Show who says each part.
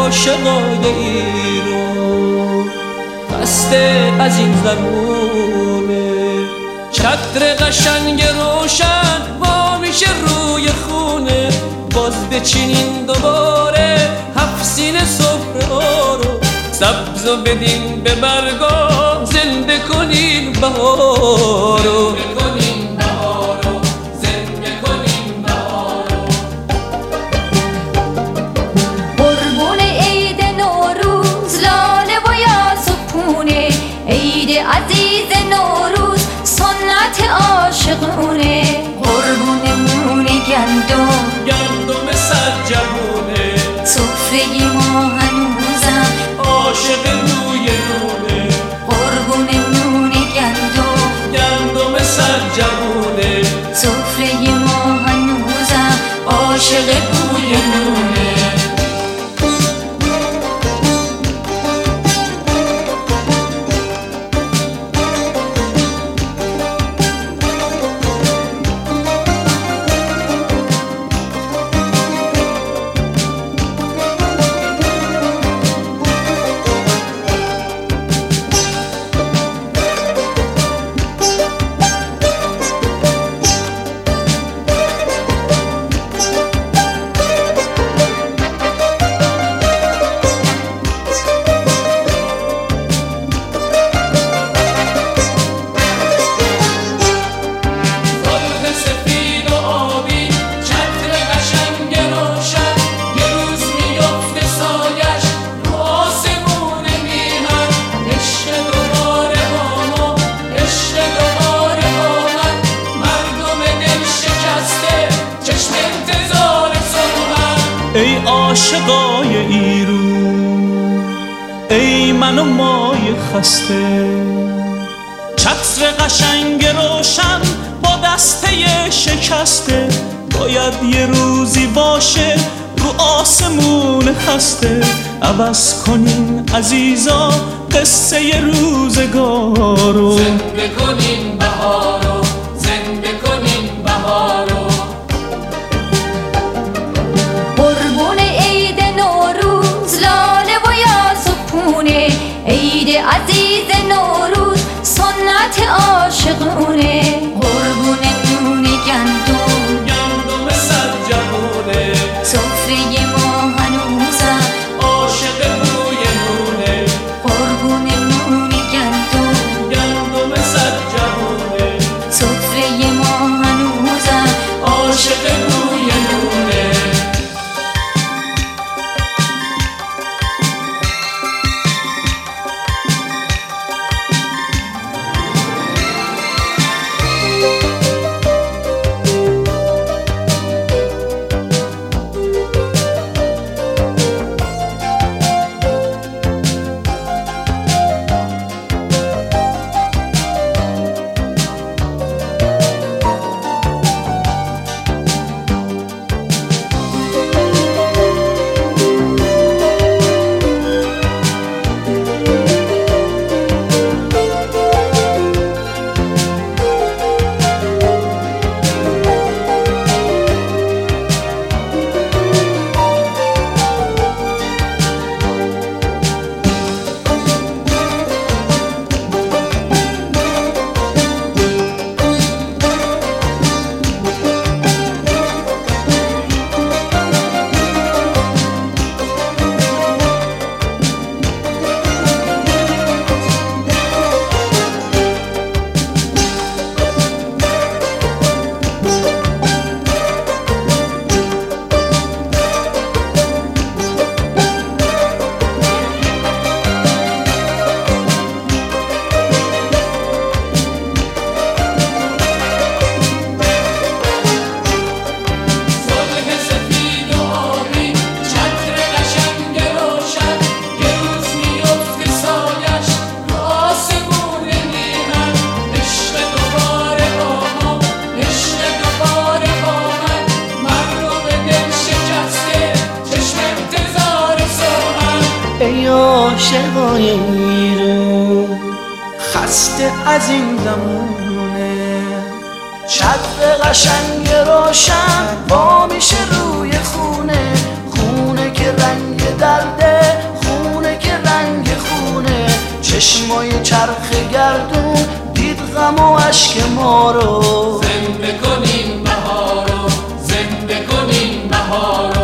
Speaker 1: عاشقای ایران خسته از این زمونه. چتر قشنگ روشن وا میشه روی خونه، باز بچینین دوباره 7 سینه سفره رو، سبز و بدین به برگا، زنده کنین بهارو.
Speaker 2: قربون عید نوروز لاله و یاس و پونه، عید عزیز نوروز سنت عاشقونه. قربون مون گندم
Speaker 1: سرجمونه،
Speaker 2: سفره ما هنوزم
Speaker 1: عاشق روی نونه.
Speaker 2: قربون نون گندم
Speaker 1: سرجمونه،
Speaker 2: سفره ما هنوزم عاشق روی نونه.
Speaker 1: ای عاشقای ایرون، ای من و مای خسته، چتر قشنگ روشن با دسته شکسته، باید یه روزی باشه رو آسمون خسته. عوض کنین عزیزا قصه روزگارو،
Speaker 3: زنده کنین بهارو، زنده کنین بهارو.
Speaker 2: قربون عید نوروز لاله و یاس و پونه، عید عزیز نوروز سنت عاشقونه. قربون نون گندم
Speaker 1: سرجمونه،
Speaker 2: سفره ما هنوزم
Speaker 1: عاشق روی نونه.
Speaker 2: قربون نون گندم
Speaker 1: سرجمونه،
Speaker 2: سفره ما هنوزم
Speaker 1: عاشق روی نونه. ای عاشقای ایرون خسته از این زمونه، چتر قشنگ روشن وا میشه روی خونه، خونه که رنگ درده چشمای چرخ گردون دید غم و عشق ما رو.
Speaker 3: زنده کنین بهارو، زنده کنین بهارو.